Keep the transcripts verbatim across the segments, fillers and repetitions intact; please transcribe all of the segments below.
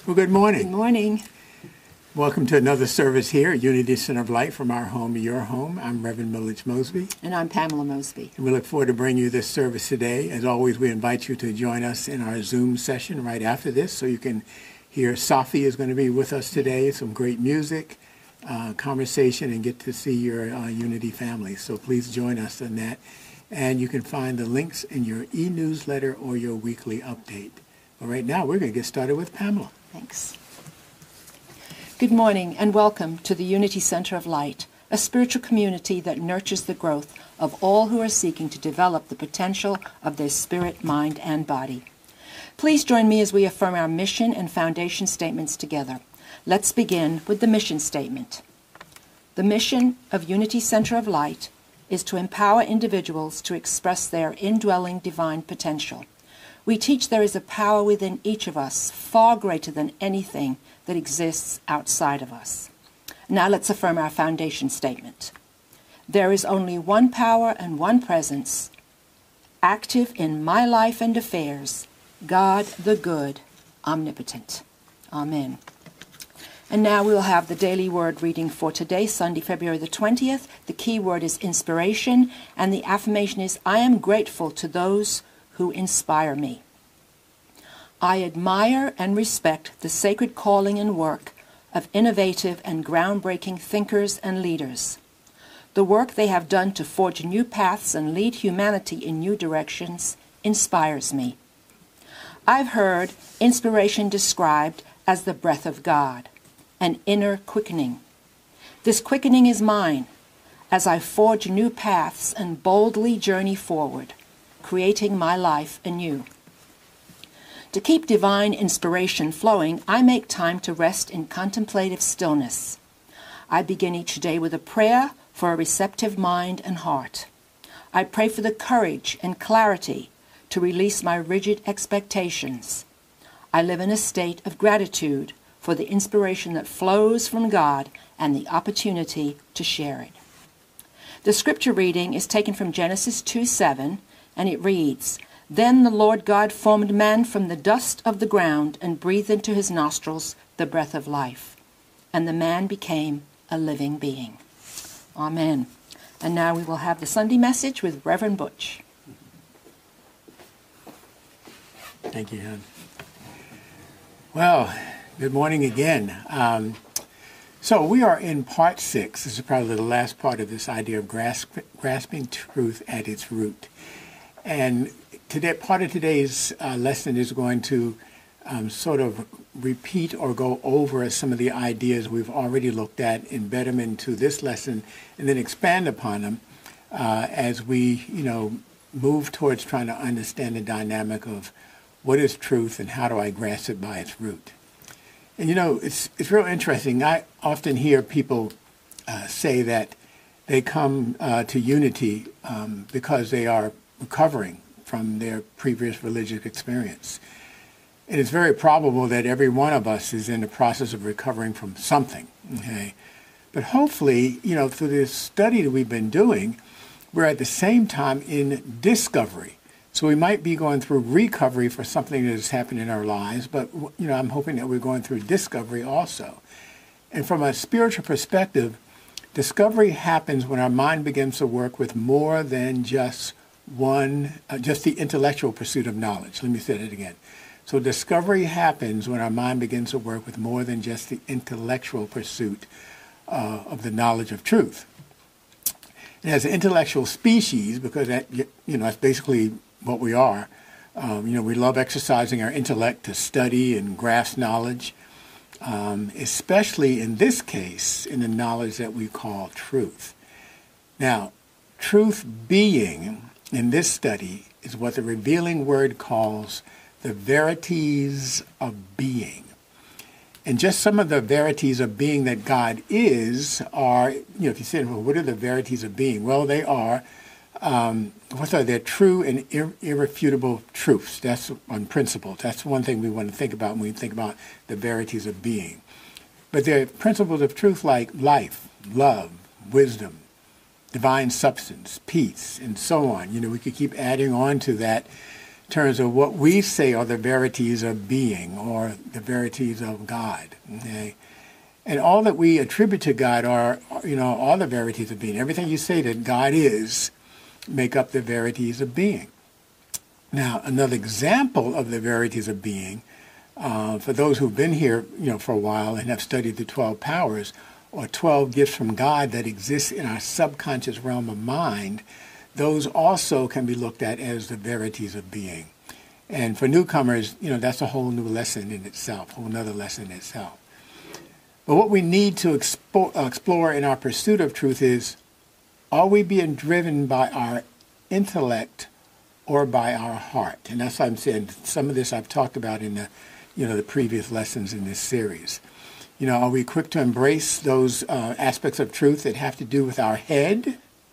Well, good morning. Good morning. Welcome to another service here at Unity Center of Light, from our home to your home. I'm Reverend Millage Mosby. And I'm Pamela Mosby. And we look forward to bringing you this service today. As always, we invite you to join us in our Zoom session right after this, so you can hear Safi is going to be with us today, some great music, uh, conversation, and get to see your uh, Unity family. So please join us in that. And you can find the links in your e-newsletter or your weekly update. But right now, we're going to get started with Pamela. Thanks. Good morning and welcome to the Unity Center of Light, a spiritual community that nurtures the growth of all who are seeking to develop the potential of their spirit, mind, and body. Please join me as we affirm our mission and foundation statements together. Let's begin with the mission statement. The mission of Unity Center of Light is to empower individuals to express their indwelling divine potential. We teach there is a power within each of us far greater than anything that exists outside of us. Now let's affirm our foundation statement. There is only one power and one presence, active in my life and affairs, God the good, omnipotent. Amen. And now we will have the daily word reading for today, Sunday, February the twentieth. The key word is inspiration, and the affirmation is, I am grateful to those who inspire me. I admire and respect the sacred calling and work of innovative and groundbreaking thinkers and leaders. The work they have done to forge new paths and lead humanity in new directions inspires me. I've heard inspiration described as the breath of God, an inner quickening. This quickening is mine as I forge new paths and boldly journey forward, creating my life anew. To keep divine inspiration flowing, I make time to rest in contemplative stillness. I begin each day with a prayer for a receptive mind and heart. I pray for the courage and clarity to release my rigid expectations. I live in a state of gratitude for the inspiration that flows from God and the opportunity to share it. The scripture reading is taken from Genesis two seven, and it reads, Then the Lord God formed man from the dust of the ground and breathed into his nostrils the breath of life. And the man became a living being. Amen. And now we will have the Sunday message with Reverend Butch. Thank you, Hon. Well, good morning again. Um, so we are in part six. This is probably the last part of this idea of grasp, grasping truth at its root. And today, part of today's uh, lesson is going to um, sort of repeat or go over some of the ideas we've already looked at, embed them into this lesson, and then expand upon them uh, as we, you know, move towards trying to understand the dynamic of what is truth and how do I grasp it by its root. And, you know, it's it's real interesting. I often hear people uh, say that they come uh, to Unity um, because they are recovering from their previous religious experience. And it's very probable that every one of us is in the process of recovering from something, okay? But hopefully, you know, through this study that we've been doing, we're at the same time in discovery. So we might be going through recovery for something that has happened in our lives, but, you know, I'm hoping that we're going through discovery also. And from a spiritual perspective, discovery happens when our mind begins to work with more than just one, uh, just the intellectual pursuit of knowledge. Let me say that again. So discovery happens when our mind begins to work with more than just the intellectual pursuit uh, of the knowledge of truth. And as an intellectual species, because that, you know, that's basically what we are, um, you know, we love exercising our intellect to study and grasp knowledge, um, especially in this case, in the knowledge that we call truth. Now, truth being, in this study, is what the Revealing Word calls the verities of being. And just some of the verities of being that God is are, you know, if you say, well, what are the verities of being? Well, they are, um, what are they? True and ir- irrefutable truths. That's on principles. That's one thing we want to think about when we think about the verities of being. But they're principles of truth like life, love, wisdom, divine substance, peace, and so on. You know, we could keep adding on to that terms of what we say are the verities of being or the verities of God. Okay? And all that we attribute to God are, you know, all the verities of being. Everything you say that God is make up the verities of being. Now, another example of the verities of being, uh, for those who've been here, you know, for a while and have studied the twelve powers, or twelve gifts from God that exist in our subconscious realm of mind, those also can be looked at as the verities of being. And for newcomers, you know, that's a whole new lesson in itself, a whole nother lesson in itself. But what we need to expo- uh, explore in our pursuit of truth is, are we being driven by our intellect or by our heart? And that's what I'm saying. Some of this I've talked about in the, you know, the previous lessons in this series. You know, are we quick to embrace those uh, aspects of truth that have to do with our head,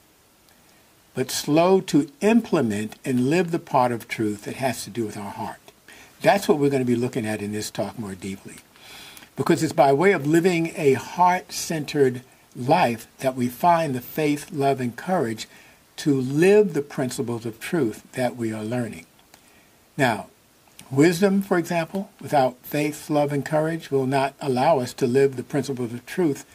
but slow to implement and live the part of truth that has to do with our heart? That's what we're going to be looking at in this talk more deeply. Because it's by way of living a heart-centered life that we find the faith, love, and courage to live the principles of truth that we are learning. Now, wisdom, for example, without faith, love, and courage will not allow us to live the principles of truth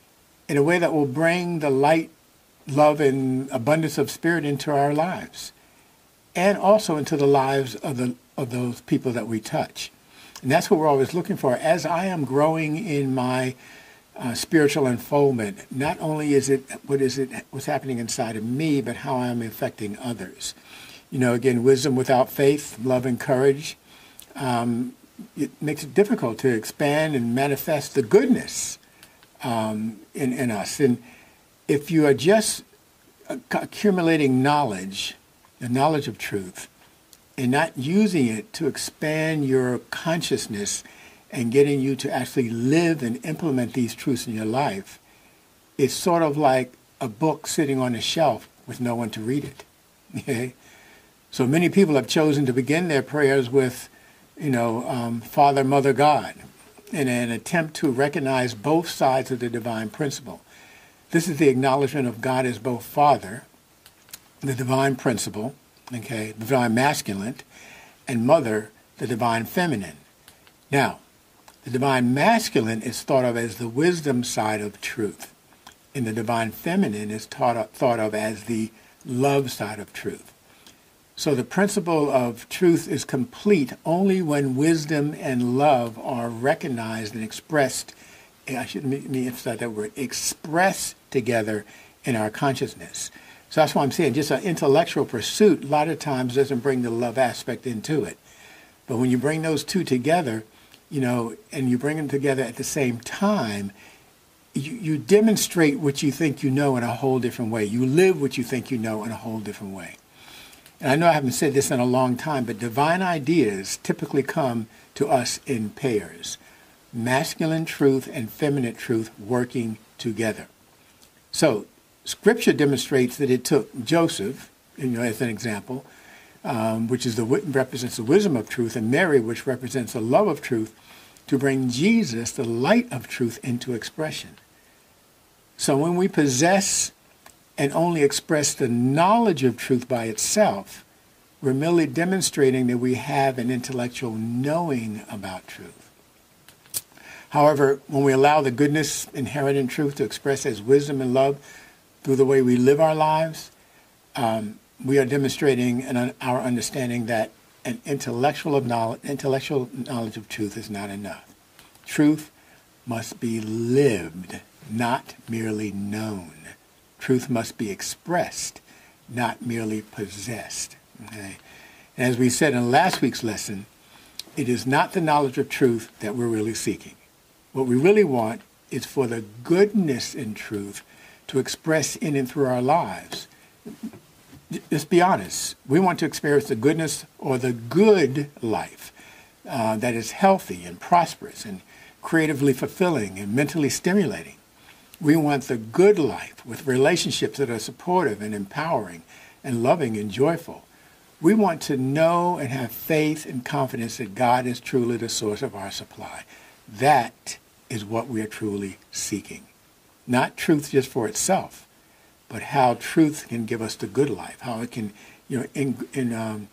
in a way that will bring the light, love, and abundance of spirit into our lives, and also into the lives of the of those people that we touch. And that's what we're always looking for. As I am growing in my uh, spiritual unfoldment, not only is it what is it what's happening inside of me, but how I am affecting others. You know, again, wisdom without faith, love, and courage, um, it makes it difficult to expand and manifest the goodness um, in, in us. And if you are just accumulating knowledge, the knowledge of truth, and not using it to expand your consciousness and getting you to actually live and implement these truths in your life, it's sort of like a book sitting on a shelf with no one to read it. Okay? So many people have chosen to begin their prayers with, you know, um, Father, Mother, God, in an attempt to recognize both sides of the divine principle. This is the acknowledgement of God as both Father, the divine principle, okay, the divine masculine, and Mother, the divine feminine. Now, the divine masculine is thought of as the wisdom side of truth, and the divine feminine is thought of, thought of as the love side of truth. So the principle of truth is complete only when wisdom and love are recognized and expressed, I shouldn't emphasize that word, expressed together in our consciousness. So that's why I'm saying just an intellectual pursuit a lot of times doesn't bring the love aspect into it. But when you bring those two together, you know, and you bring them together at the same time, you, you demonstrate what you think you know in a whole different way. You live what you think you know in a whole different way. And I know I haven't said this in a long time, but divine ideas typically come to us in pairs. Masculine truth and feminine truth working together. So Scripture demonstrates that it took Joseph, you know, as an example, um, which is the represents the wisdom of truth, and Mary, which represents the love of truth, to bring Jesus, the light of truth, into expression. So when we possess and only express the knowledge of truth by itself, we're merely demonstrating that we have an intellectual knowing about truth. However, when we allow the goodness inherent in truth to express as wisdom and love through the way we live our lives, um, we are demonstrating an, our understanding that an intellectual, of knowledge, intellectual knowledge of truth is not enough. Truth must be lived, not merely known. Truth must be expressed, not merely possessed. Okay? And as we said in last week's lesson, it is not the knowledge of truth that we're really seeking. What we really want is for the goodness in truth to express in and through our lives. Let's be honest. We want to experience the goodness or the good life uh, that is healthy and prosperous and creatively fulfilling and mentally stimulating. We want the good life with relationships that are supportive and empowering and loving and joyful. We want to know and have faith and confidence that God is truly the source of our supply. That is what we are truly seeking. Not truth just for itself, but how truth can give us the good life, how it can, you know, in, in, um,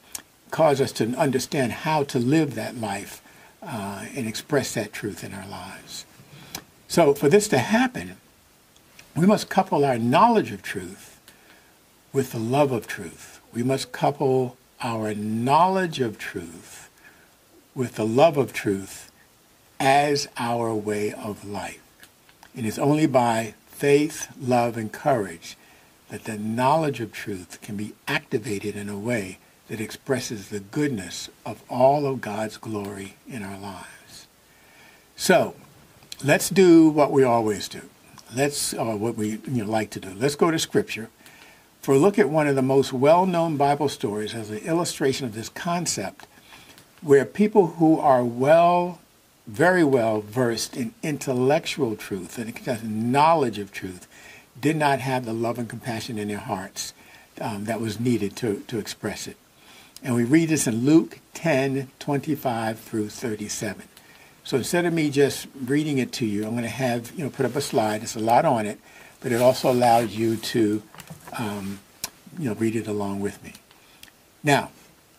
cause us to understand how to live that life uh, and express that truth in our lives. So for this to happen, we must couple our knowledge of truth with the love of truth. We must couple our knowledge of truth with the love of truth as our way of life. And it's only by faith, love, and courage that the knowledge of truth can be activated in a way that expresses the goodness of all of God's glory in our lives. So, let's do what we always do. Let's, or what we you know, like to do. Let's go to Scripture for a look at one of the most well-known Bible stories as an illustration of this concept, where people who are well, very well versed in intellectual truth and knowledge of truth did not have the love and compassion in their hearts um, that was needed to, to express it. And we read this in Luke ten, twenty-five through thirty-seven. So instead of me just reading it to you, I'm going to have, you know, put up a slide. There's a lot on it, but it also allows you to, um, you know, read it along with me. Now,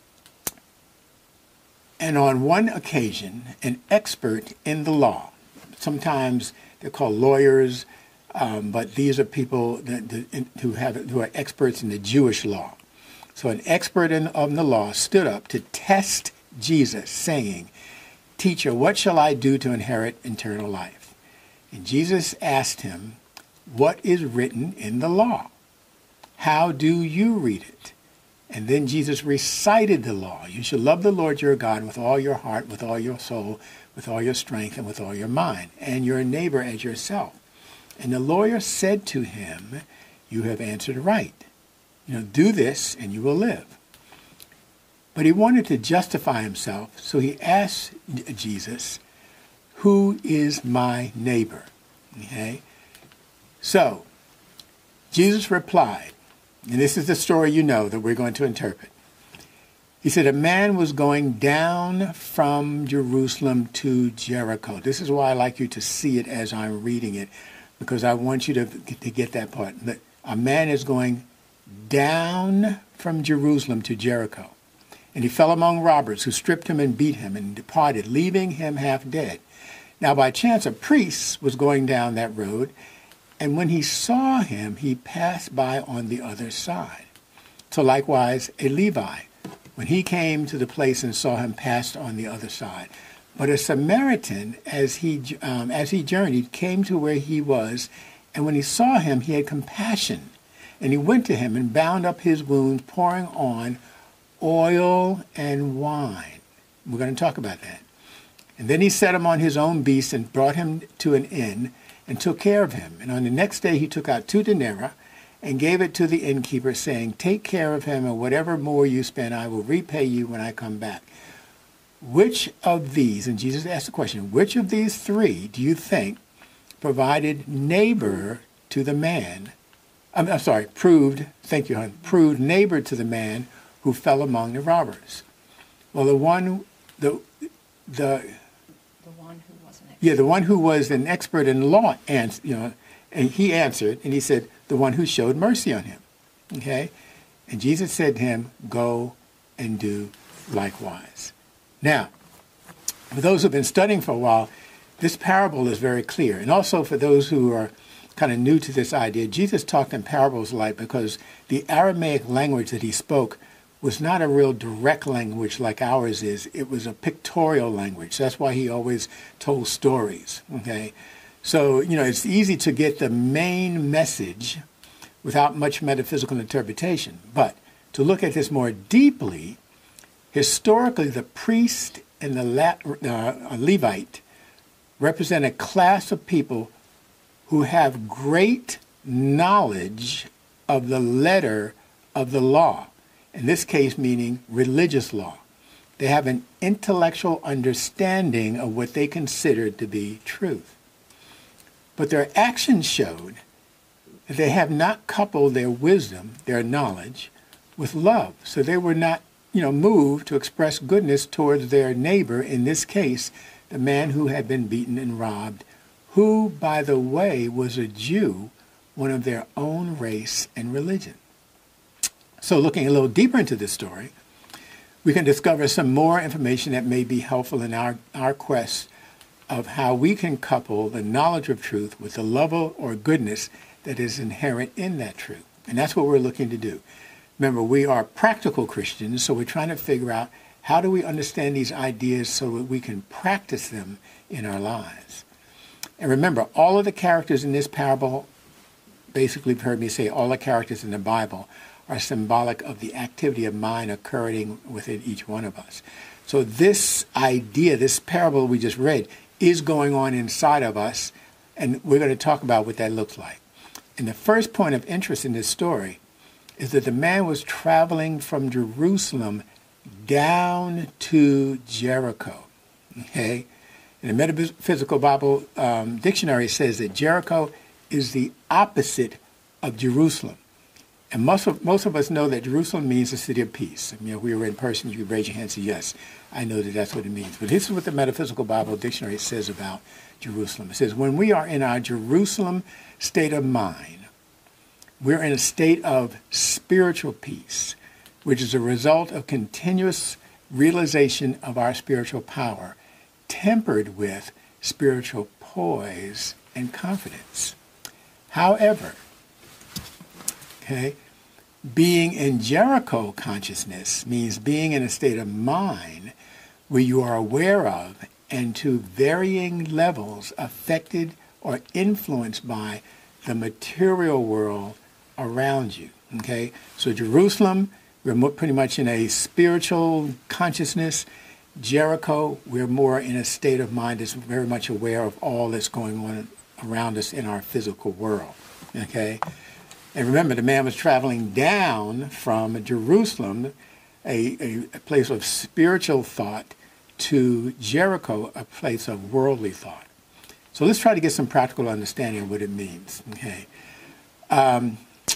and on one occasion, an expert in the law, sometimes they're called lawyers, um, but these are people that, that, who have who are experts in the Jewish law. So an expert in, in the law stood up to test Jesus, saying, "Teacher, what shall I do to inherit eternal life?" And Jesus asked him, "What is written in the law? How do you read it?" And then Jesus recited the law. "You shall love the Lord your God with all your heart, with all your soul, with all your strength, and with all your mind, and your neighbor as yourself." And the lawyer said to him, "You have answered right. You know, do this and you will live." But he wanted to justify himself, so he asked Jesus, "Who is my neighbor?" Okay? So, Jesus replied, and this is the story you know that we're going to interpret. He said, "A man was going down from Jerusalem to Jericho." This is why I like you to see it as I'm reading it, because I want you to, to get that part. A man is going down from Jerusalem to Jericho. And he fell among robbers, who stripped him and beat him and departed, leaving him half dead. Now by chance a priest was going down that road, and when he saw him, he passed by on the other side. So likewise a Levi, when he came to the place and saw him, passed on the other side. But a Samaritan, as he um, as he journeyed, came to where he was, and when he saw him, he had compassion. And he went to him and bound up his wounds, pouring on oil and wine. We're going to talk about that. And then he set him on his own beast and brought him to an inn and took care of him. And on the next day he took out two denarii and gave it to the innkeeper, saying, "Take care of him, and whatever more you spend, I will repay you when I come back." Which of these, and Jesus asked the question, which of these three do you think provided neighbor to the man, I'm, I'm sorry, proved, thank you, hon, proved neighbor to the man who fell among the robbers? Well, the one, the, the, The one who was an expert. yeah, the one who was an expert in law, and you know, and he answered, and he said, the one who showed mercy on him. Okay, and Jesus said to him, "Go and do likewise." Now, for those who've been studying for a while, this parable is very clear, and also for those who are kind of new to this idea, Jesus talked in parables like because the Aramaic language that he spoke was not a real direct language like ours is. It was a pictorial language. That's why he always told stories, okay? So, you know, it's easy to get the main message without much metaphysical interpretation. But to look at this more deeply, historically, the priest and the La- uh, Levite represent a class of people who have great knowledge of the letter of the law. In this case, meaning religious law. They have an intellectual understanding of what they considered to be truth. But their actions showed that they have not coupled their wisdom, their knowledge, with love. So they were not, you know, moved to express goodness towards their neighbor, in this case, the man who had been beaten and robbed, who, by the way, was a Jew, one of their own race and religion. So looking a little deeper into this story, we can discover some more information that may be helpful in our, our quest of how we can couple the knowledge of truth with the love or goodness that is inherent in that truth. And that's what we're looking to do. Remember, we are practical Christians, so we're trying to figure out how do we understand these ideas so that we can practice them in our lives. And remember, all of the characters in this parable, basically you've heard me say all the characters in the Bible are symbolic of the activity of mind occurring within each one of us. So this idea, this parable we just read, is going on inside of us, and we're going to talk about what that looks like. And the first point of interest in this story is that the man was traveling from Jerusalem down to Jericho. Okay? And the Metaphysical Bible um, Dictionary says that Jericho is the opposite of Jerusalem. And most of, most of us know that Jerusalem means the city of peace. I mean, if we were in person, you could raise your hand and say, yes, I know that that's what it means. But this is what the Metaphysical Bible Dictionary says about Jerusalem. It says, when we are in our Jerusalem state of mind, we're in a state of spiritual peace, which is a result of continuous realization of our spiritual power, tempered with spiritual poise and confidence. However, okay, being in Jericho consciousness means being in a state of mind where you are aware of and to varying levels affected or influenced by the material world around you. Okay, so Jerusalem, we're more, pretty much in a spiritual consciousness. Jericho, we're more in a state of mind that's very much aware of all that's going on around us in our physical world. Okay, and remember, the man was traveling down from Jerusalem, a, a, a place of spiritual thought, to Jericho, a place of worldly thought. So let's try to get some practical understanding of what it means. Okay. Um,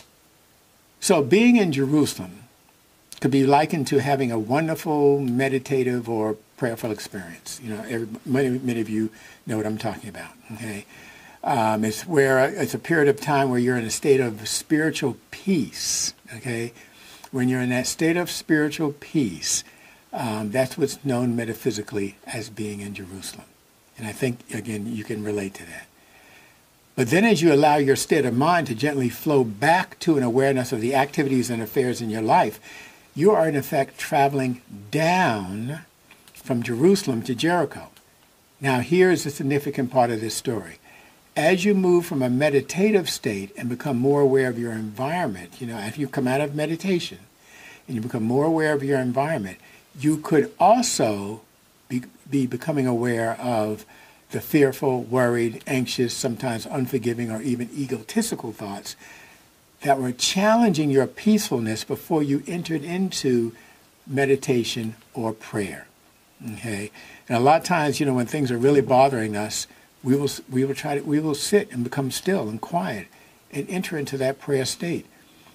so being in Jerusalem could be likened to having a wonderful meditative or prayerful experience. You know, every, many, many of you know what I'm talking about. Okay. Um, it's where it's a period of time where you're in a state of spiritual peace. Okay. When you're in that state of spiritual peace, um, that's what's known metaphysically as being in Jerusalem. And I think, again, you can relate to that. But then as you allow your state of mind to gently flow back to an awareness of the activities and affairs in your life, you are in effect traveling down from Jerusalem to Jericho. Now here's a significant part of this story. As you move from a meditative state and become more aware of your environment, you know, if you come out of meditation and you become more aware of your environment, you could also be, be becoming aware of the fearful, worried, anxious, sometimes unforgiving, or even egotistical thoughts that were challenging your peacefulness before you entered into meditation or prayer. Okay, and a lot of times, you know, when things are really bothering us, we will we will try to we will sit and become still and quiet and enter into that prayer state,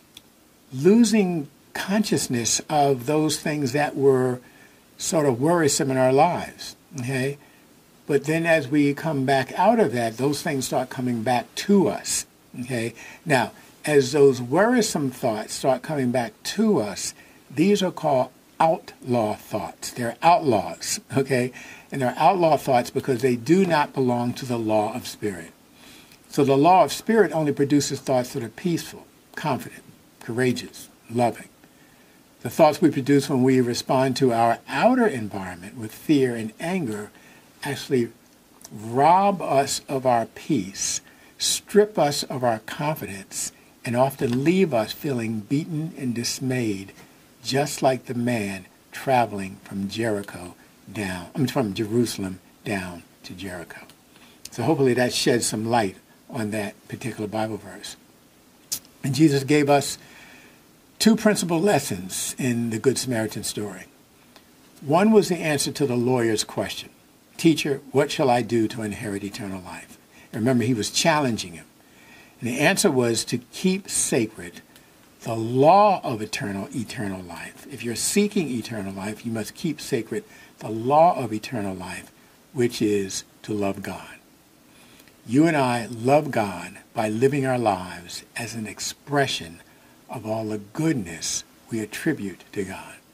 losing consciousness of those things that were sort of worrisome in our lives. Okay. But then as we come back out of that, those things start coming back to us. Okay. Now, as those worrisome thoughts start coming back to us, these are called outlaw thoughts. They're outlaws. Okay. And they're outlaw thoughts because they do not belong to the law of spirit. So the law of spirit only produces thoughts that are peaceful, confident, courageous, loving. The thoughts we produce when we respond to our outer environment with fear and anger actually rob us of our peace, strip us of our confidence, and often leave us feeling beaten and dismayed, just like the man traveling from Jericho down, I mean, from Jerusalem down to Jericho. So hopefully that sheds some light on that particular Bible verse. And Jesus gave us two principal lessons in the Good Samaritan story. One was the answer to the lawyer's question. Teacher, what shall I do to inherit eternal life? And remember, he was challenging him. And the answer was to keep sacred the law of eternal, eternal life. If you're seeking eternal life, you must keep sacred the law of eternal life, which is to love God. You and I love God by living our lives as an expression of all the goodness we attribute to God.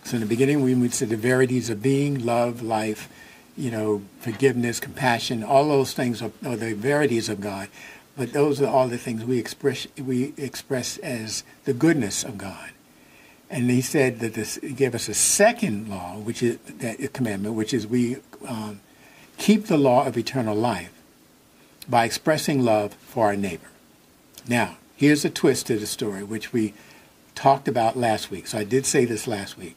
So in the beginning, we would say the verities of being, love, life, you know, forgiveness, compassion, all those things are, are the verities of God. But those are all the things we express we express as the goodness of God. And he said that this he gave us a second law, which is that commandment, which is we um, keep the law of eternal life by expressing love for our neighbor. Now, here's a twist to the story, which we talked about last week. So I did say this last week.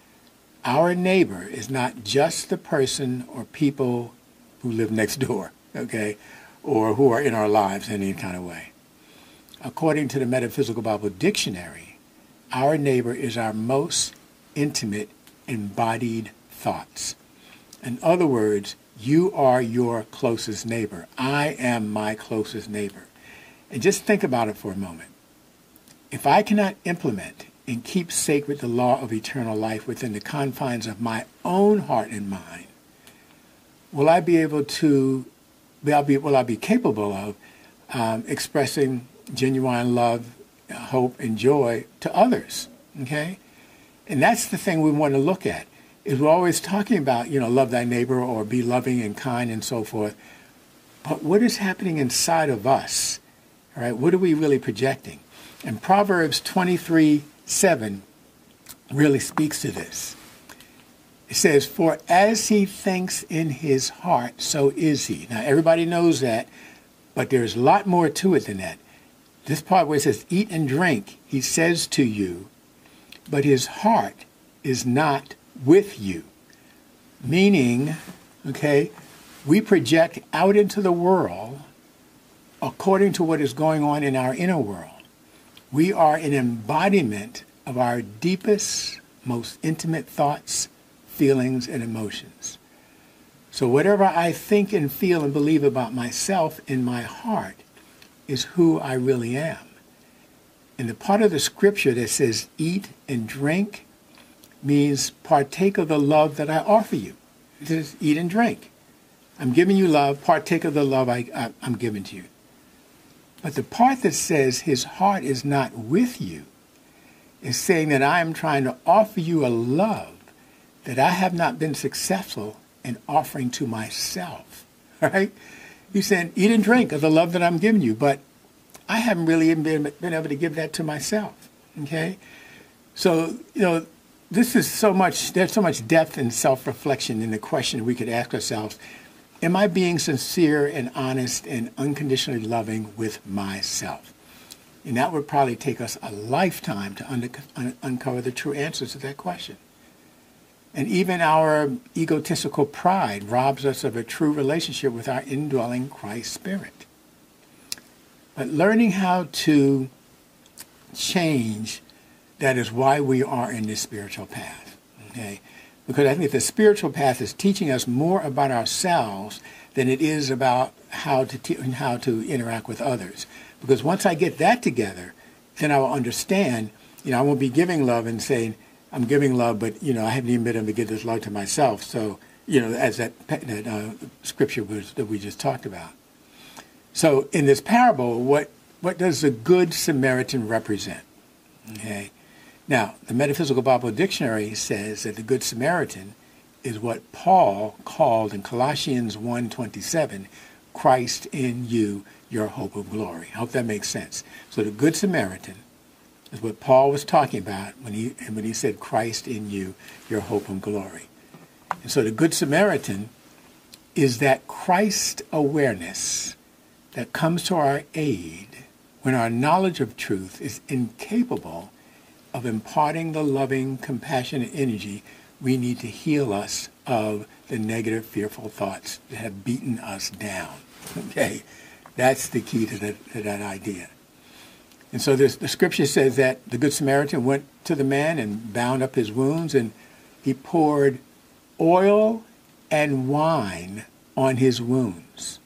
Our neighbor is not just the person or people who live next door, okay, or who are in our lives in any kind of way. According to the Metaphysical Bible Dictionary, our neighbor is our most intimate embodied thoughts. In other words, you are your closest neighbor. I am my closest neighbor. And just think about it for a moment. If I cannot implement and keep sacred the law of eternal life within the confines of my own heart and mind, will I be able to, will I be, will I be capable of um, expressing genuine love, hope, and joy to others? Okay? And that's the thing we want to look at. Is we're always talking about, you know, love thy neighbor or be loving and kind and so forth. But what is happening inside of us? All right, what are we really projecting? And Proverbs twenty-three seven really speaks to this. It says, for as he thinks in his heart, so is he. Now, everybody knows that, but there's a lot more to it than that. This part where it says, eat and drink, he says to you, but his heart is not with you. Meaning, okay, we project out into the world according to what is going on in our inner world. We are an embodiment of our deepest, most intimate thoughts, feelings, and emotions. So whatever I think and feel and believe about myself in my heart is who I really am. And the part of the scripture that says eat and drink means partake of the love that I offer you. It says eat and drink. I'm giving you love, partake of the love I, I, I'm giving to you. But the part that says his heart is not with you is saying that I am trying to offer you a love that I have not been successful in offering to myself. Right? He's saying, eat and drink of the love that I'm giving you, but I haven't really even been, been able to give that to myself. Okay? So, you know, this is so much, there's so much depth and self-reflection in the question we could ask ourselves. Am I being sincere and honest and unconditionally loving with myself? And that would probably take us a lifetime to un- un- uncover the true answers to that question. And even our egotistical pride robs us of a true relationship with our indwelling Christ Spirit. But learning how to change, that is why we are in this spiritual path. Okay? Because I think the spiritual path is teaching us more about ourselves than it is about how to te- how to interact with others. Because once I get that together, then I will understand, you know, I won't be giving love and saying, I'm giving love, but, you know, I haven't even been able to give this love to myself. So, you know, as that, that uh, scripture was that we just talked about. So in this parable, what, what does the Good Samaritan represent? Okay. Now, the Metaphysical Bible Dictionary says that the Good Samaritan is what Paul called in Colossians one twenty-seven, Christ in you, your hope of glory. I hope that makes sense. So the Good Samaritan is what Paul was talking about when he, when he said, Christ in you, your hope of glory. And so the Good Samaritan is that Christ awareness that comes to our aid when our knowledge of truth is incapable of imparting the loving, compassionate energy we need to heal us of the negative, fearful thoughts that have beaten us down. Okay? That's the key to that, to that idea. And so this, the scripture says that the Good Samaritan went to the man and bound up his wounds, and he poured oil and wine on his wounds.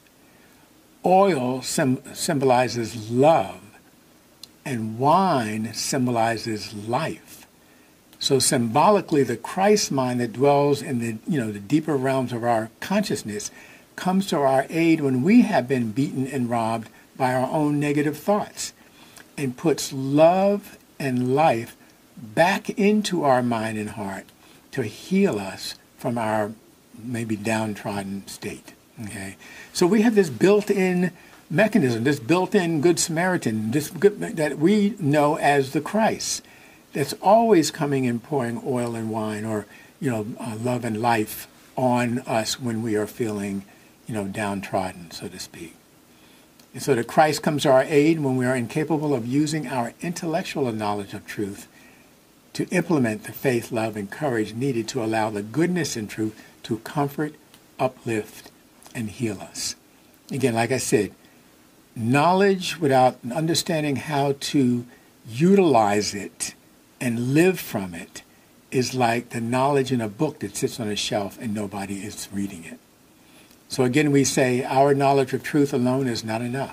Oil sim- symbolizes love, and wine symbolizes life. So symbolically, the Christ mind that dwells in the, you know, the deeper realms of our consciousness comes to our aid when we have been beaten and robbed by our own negative thoughts, and puts love and life back into our mind and heart to heal us from our maybe downtrodden state. Okay, so we have this built-in mechanism, this built-in Good Samaritan, this good, that we know as the Christ, that's always coming and pouring oil and wine, or you know, uh, love and life on us when we are feeling, you know, downtrodden, so to speak. And so that Christ comes to our aid when we are incapable of using our intellectual knowledge of truth to implement the faith, love, and courage needed to allow the goodness and truth to comfort, uplift, and heal us. Again, like I said, knowledge without understanding how to utilize it and live from it is like the knowledge in a book that sits on a shelf and nobody is reading it. So again, we say our knowledge of truth alone is not enough.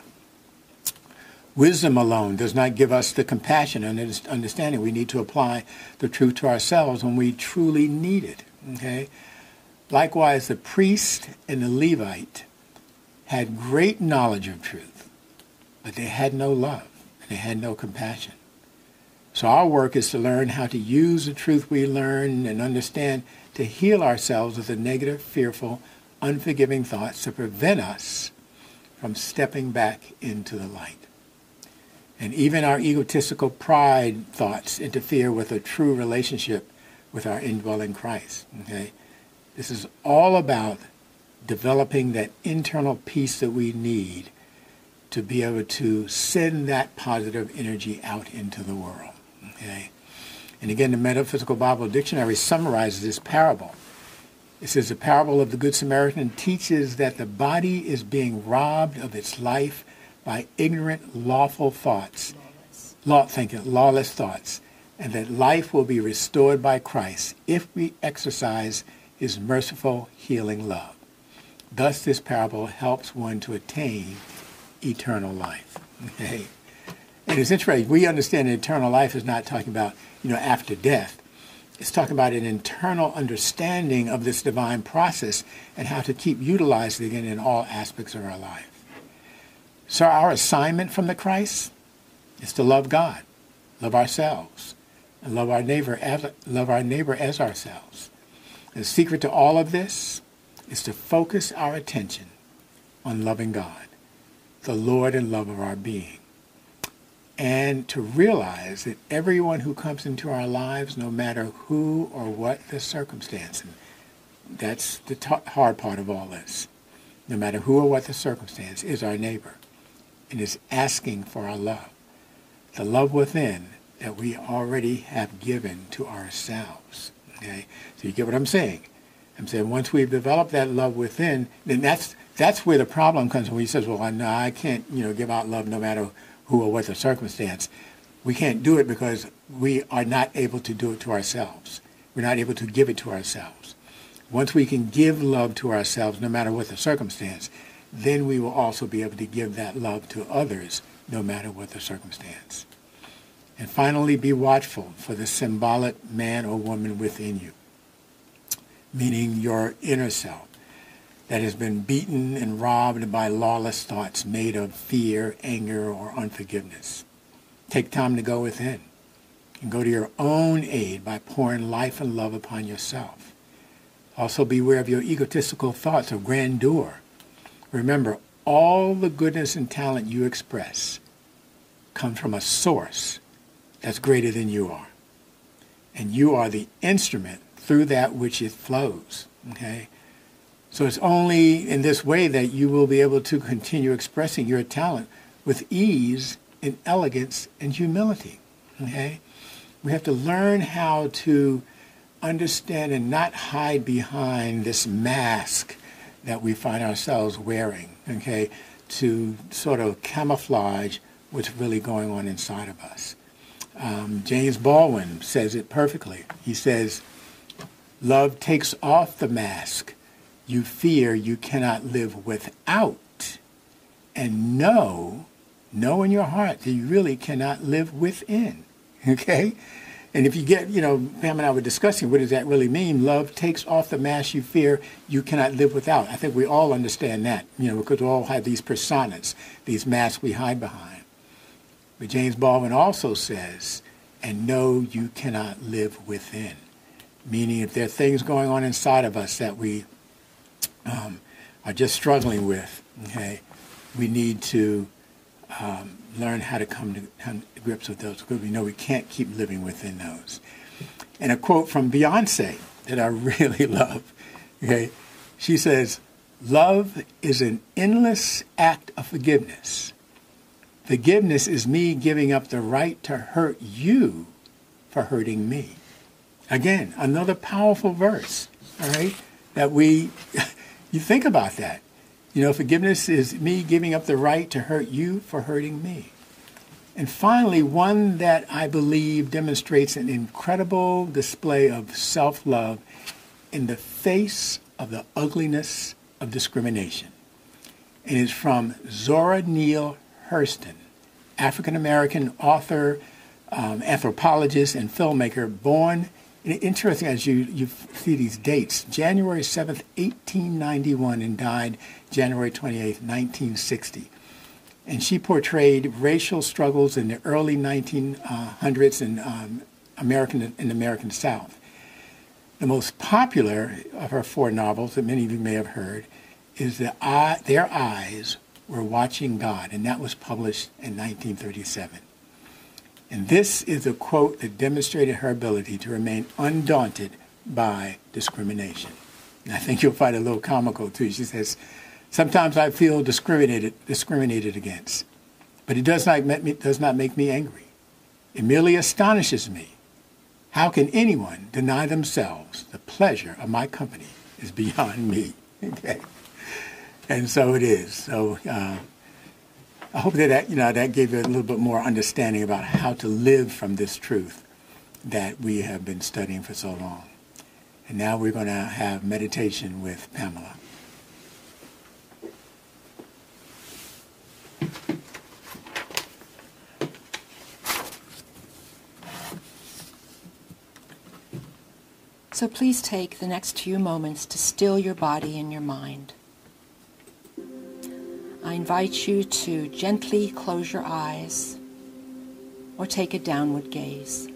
Wisdom alone does not give us the compassion and understanding we need to apply the truth to ourselves when we truly need it. Okay? Likewise, the priest and the Levite had great knowledge of truth, but they had no love and they had no compassion. So our work is to learn how to use the truth we learn and understand to heal ourselves of the negative, fearful, unforgiving thoughts to prevent us from stepping back into the light. And even our egotistical pride thoughts interfere with a true relationship with our indwelling Christ. Okay? This is all about developing that internal peace that we need to be able to send that positive energy out into the world. Okay? And again, the Metaphysical Bible Dictionary summarizes this parable. It says the parable of the Good Samaritan teaches that the body is being robbed of its life by ignorant, lawful thoughts, law thinking, lawless thoughts, and that life will be restored by Christ if we exercise his merciful, healing love. Thus, this parable helps one to attain eternal life. Okay? And it's interesting. We understand that eternal life is not talking about, you know, after death. It's talking about an internal understanding of this divine process and how to keep utilizing it in all aspects of our life. So our assignment from the Christ is to love God, love ourselves, and love our neighbor as, love our neighbor as ourselves. The secret to all of this is to focus our attention on loving God, the Lord and love of our being, and to realize that everyone who comes into our lives, no matter who or what the circumstance, and that's the t- hard part of all this, no matter who or what the circumstance, is our neighbor and is asking for our love, the love within that we already have given to ourselves. Okay, so you get what I'm saying? I'm saying once we've developed that love within, then that's that's where the problem comes when he says, well, no, I can't, you know, give out love no matter who or what the circumstance. We can't do it because we are not able to do it to ourselves. We're not able to give it to ourselves. Once we can give love to ourselves, no matter what the circumstance, then we will also be able to give that love to others, no matter what the circumstance. And finally, be watchful for the symbolic man or woman within you, meaning your inner self, that has been beaten and robbed by lawless thoughts made of fear, anger, or unforgiveness. Take time to go within and go to your own aid by pouring life and love upon yourself. Also beware of your egotistical thoughts of grandeur. Remember, all the goodness and talent you express come from a source that's greater than you are. And you are the instrument through that which it flows. Okay? So it's only in this way that you will be able to continue expressing your talent with ease and elegance and humility. Okay? We have to learn how to understand and not hide behind this mask that we find ourselves wearing, okay, to sort of camouflage what's really going on inside of us. Um, James Baldwin says it perfectly. He says, love takes off the mask you fear you cannot live without, and know, know in your heart that you really cannot live within, okay? And if you get, you know, Pam and I were discussing, what does that really mean? Love takes off the mask you fear you cannot live without. I think we all understand that, you know, because we all have these personas, these masks we hide behind. But James Baldwin also says, and know you cannot live within. meaning if there are things going on inside of us that we um, are just struggling with, okay, we need to um, learn how to come to, come to grips with those, because we know we can't keep living within those. And a quote from Beyonce that I really love, okay, she says, "Love is an endless act of forgiveness. Forgiveness is me giving up the right to hurt you for hurting me." Again, another powerful verse, all right, that we, you think about that. You know, forgiveness is me giving up the right to hurt you for hurting me. And finally, one that I believe demonstrates an incredible display of self-love in the face of the ugliness of discrimination. It is from Zora Neale Hurston, African-American author, um, anthropologist, and filmmaker, born, interesting as you, you see these dates, January seventh, eighteen ninety-one, and died January twenty-eighth, nineteen sixty. And she portrayed racial struggles in the early nineteen hundreds in, um, American, in the American South. The most popular of her four novels that many of you may have heard is the eye, Their Eyes Were Watching God, and that was published in nineteen thirty-seven. And this is a quote that demonstrated her ability to remain undaunted by discrimination. And I think you'll find it a little comical too. She says, "Sometimes I feel discriminated discriminated against, but it does not make me, does not make me angry. It merely astonishes me. How can anyone deny themselves the pleasure of my company is beyond me." Okay. And so it is. So uh, I hope that, that you know that gave you a little bit more understanding about how to live from this truth that we have been studying for so long. And now we're going to have meditation with Pamela. So please take the next few moments to still your body and your mind. I invite you to gently close your eyes or take a downward gaze.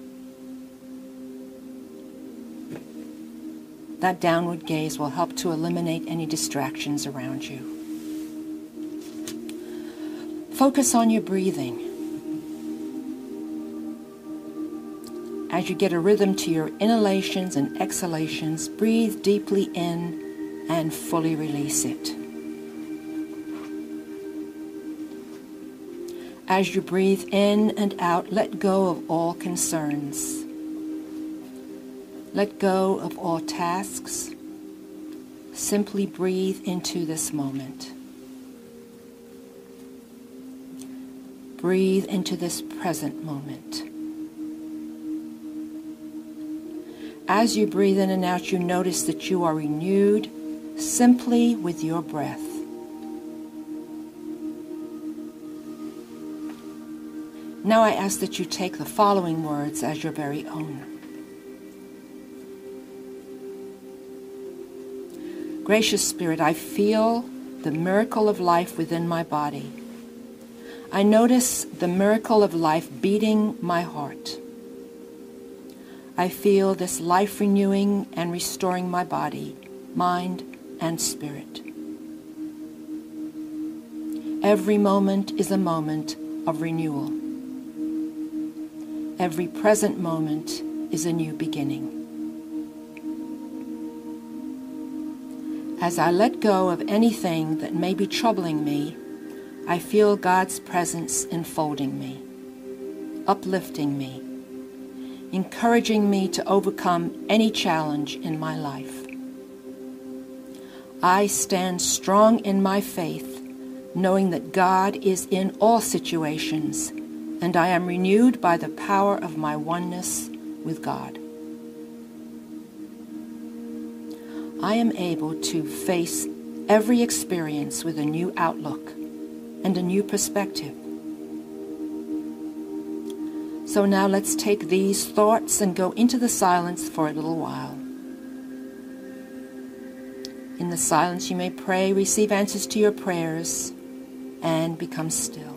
That downward gaze will help to eliminate any distractions around you. Focus on your breathing. As you get a rhythm to your inhalations and exhalations, breathe deeply in and fully release it. As you breathe in and out, let go of all concerns. Let go of all tasks. Simply breathe into this moment. Breathe into this present moment. As you breathe in and out, you notice that you are renewed simply with your breath. Now I ask that you take the following words as your very own. Gracious Spirit, I feel the miracle of life within my body. I notice the miracle of life beating my heart. I feel this life renewing and restoring my body, mind, and spirit. Every moment is a moment of renewal. Every present moment is a new beginning. As I let go of anything that may be troubling me, I feel God's presence enfolding me, uplifting me, encouraging me to overcome any challenge in my life. I stand strong in my faith, knowing that God is in all situations, and I am renewed by the power of my oneness with God. I am able to face every experience with a new outlook and a new perspective. So now let's take these thoughts and go into the silence for a little while. In the silence you may pray, receive answers to your prayers, and become still.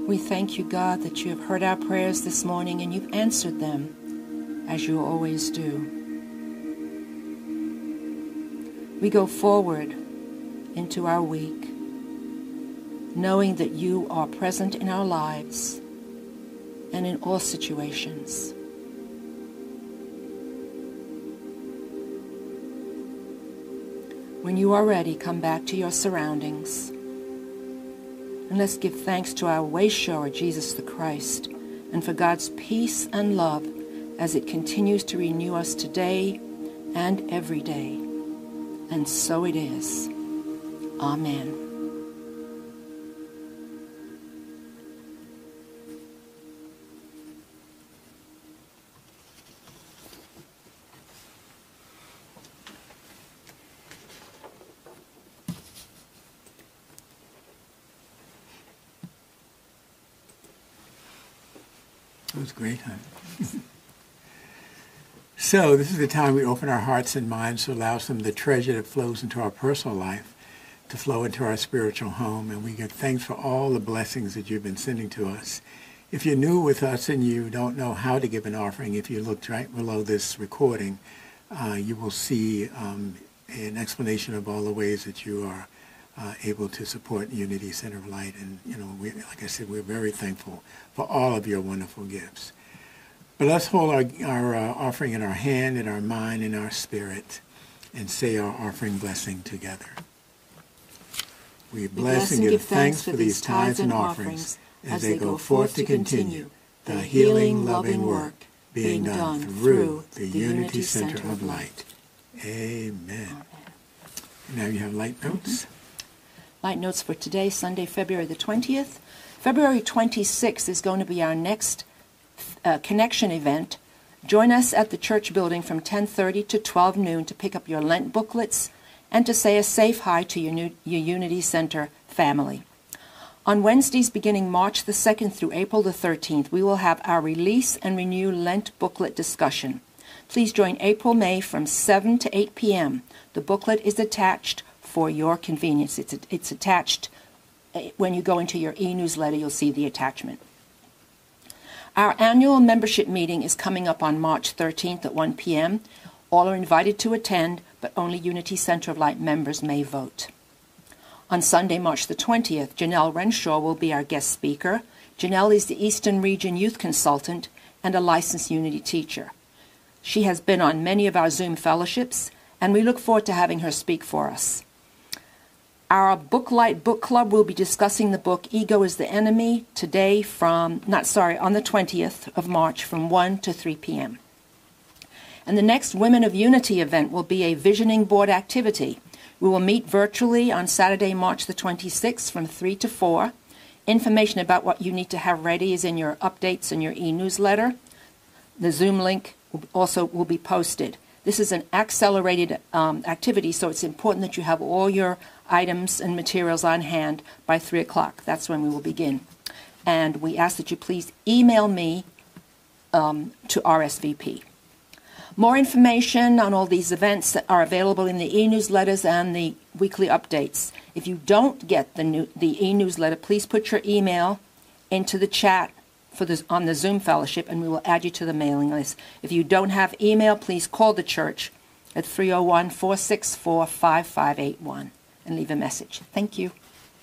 We thank you, God, that you have heard our prayers this morning and you've answered them, as you always do. We go forward into our week, knowing that you are present in our lives and in all situations. When you are ready, come back to your surroundings. And let's give thanks to our way-shower, Jesus the Christ, and for God's peace and love as it continues to renew us today and every day. And so it is. Amen. It was great, huh? So this is the time we open our hearts and minds to allow some of the treasure that flows into our personal life to flow into our spiritual home. And we give thanks for all the blessings that you've been sending to us. If you're new with us and you don't know how to give an offering, if you look right below this recording, uh, you will see um, an explanation of all the ways that you are Uh, able to support Unity Center of Light. And, you know, we, like I said, we're very thankful for all of your wonderful gifts. But let's hold our, our uh, offering in our hand, in our mind, in our spirit, and say our offering blessing together. We bless and give thanks for these tithes and offerings as they go forth to continue the healing, loving work being done through the Unity Center of Light. Amen. Now you have light notes. Light notes for today, Sunday, February the twentieth. February twenty-sixth is going to be our next uh, connection event. Join us at the church building from ten thirty to twelve noon to pick up your Lent booklets and to say a safe hi to your, new, your Unity Center family. On Wednesdays beginning March the second through April the thirteenth, we will have our Release and Renew Lent booklet discussion. Please join April May from seven to eight p m The booklet is attached for your convenience. It's, it's attached. When you go into your e-newsletter, you'll see the attachment. Our annual membership meeting is coming up on March thirteenth at one p m All are invited to attend, but only Unity Center of Light members may vote. On Sunday, March the twentieth, Janelle Renshaw will be our guest speaker. Janelle is the Eastern Region Youth Consultant and a licensed Unity teacher. She has been on many of our Zoom fellowships, and we look forward to having her speak for us. Our Booklight Book Club will be discussing the book Ego is the Enemy today from, not sorry, on the twentieth of March from one to three p m And the next Women of Unity event will be a visioning board activity. We will meet virtually on Saturday, March the twenty-sixth from three to four. Information about what you need to have ready is in your updates in your e-newsletter. The Zoom link also will be posted. This is an accelerated um, activity, so it's important that you have all your items and materials on hand by three o'clock. That's when we will begin. And we ask that you please email me um, to R S V P. More information on all these events that are available in the e-newsletters and the weekly updates. If you don't get the, new, the e-newsletter, please put your email into the chat for the, on the Zoom fellowship, and we will add you to the mailing list. If you don't have email, please call the church at three oh one, four six four, five five eight one and leave a message. Thank you.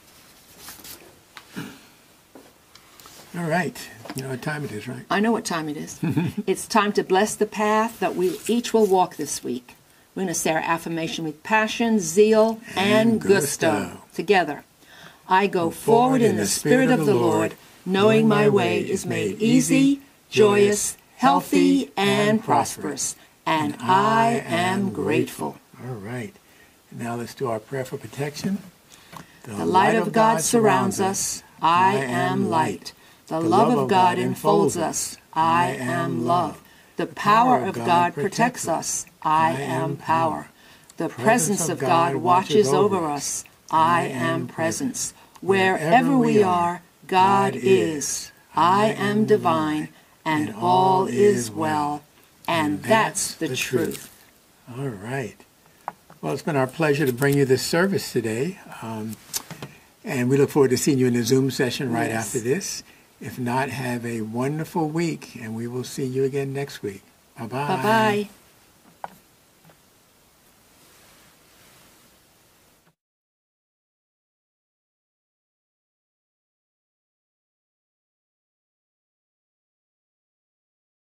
All right. You know what time it is, right? I know what time it is. It's time to bless the path that we each will walk this week. We're going to say our affirmation with passion, zeal, and, and gusto. gusto together. I go, go forward in the spirit of the Lord, knowing my way is made easy, joyous, healthy, and prosperous. And I am grateful. All right. Now let's do our prayer for protection. The, the light of God surrounds us. I am light. The love of God enfolds us. I am love. The power of God protects us. I am power. The presence of God watches over us. I am presence. Wherever we are, God is. I am divine, and all is well. And that's the truth. All right. Well, it's been our pleasure to bring you this service today. Um, And we look forward to seeing you in the Zoom session right Yes. after this. If not, have a wonderful week, and we will see you again next week. Bye-bye. Bye-bye.